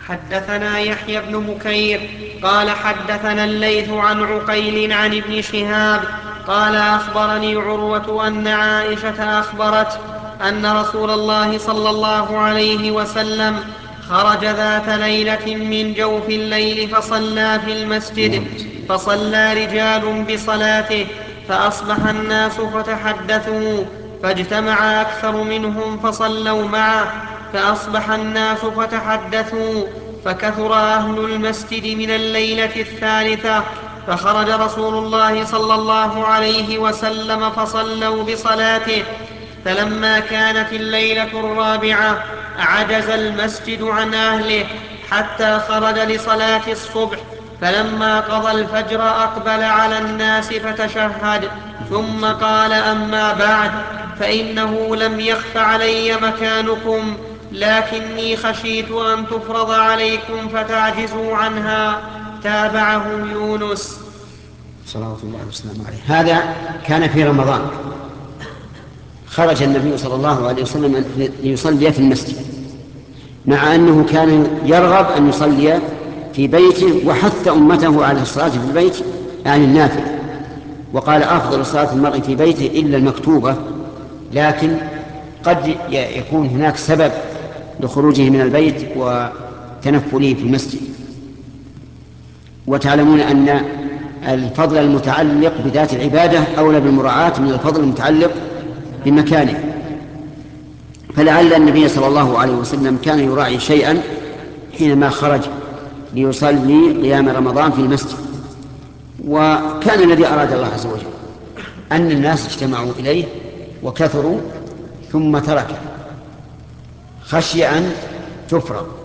حدثنا يحيى بن بكير قال حدثنا الليث عن عقيل عن ابن شهاب قال أخبرني عروة أن عائشة أخبرته أن رسول الله صلى الله عليه وسلم خرج ذات ليلة من جوف الليل فصلى في المسجد، فصلى رجال بصلاته، فأصبح الناس فتحدثوا، فاجتمع أكثر منهم فصلوا معه، فأصبح الناس فتحدثوا، فكثر أهل المسجد من الليلة الثالثة، فخرج رسول الله صلى الله عليه وسلم فصلوا بصلاته. فلما كانت الليلة الرابعة عجز المسجد عن أهله حتى خرج لصلاة الصبح، فلما قضى الفجر أقبل على الناس فتشهد، ثم قال: أما بعد، فإنه لم يخف علي مكانكم، لكني خشيت أن تفرض عليكم فتعجزوا عنها. تابعه يونس. صلوات الله وسلامه عليه. هذا كان في رمضان، خرج النبي صلى الله عليه وسلم ليصلي في المسجد، مع أنه كان يرغب أن يصلي في بيته، وحث أمته على الصلاة في البيت يعني النافل، وقال: أفضل صلاة المرء في بيته إلا المكتوبة. لكن قد يكون هناك سبب لخروجه من البيت وتنفله في المسجد. وتعلمون أن الفضل المتعلق بذات العبادة أولى بالمراعاة من الفضل المتعلق بمكانه، فلعل النبي صلى الله عليه وسلم كان يراعي شيئا حينما خرج ليصلي قيام رمضان في المسجد. وكان الذي أراد الله عز وجل أن الناس اجتمعوا إليه وكثروا ثم تركه، خشي أن تفرض.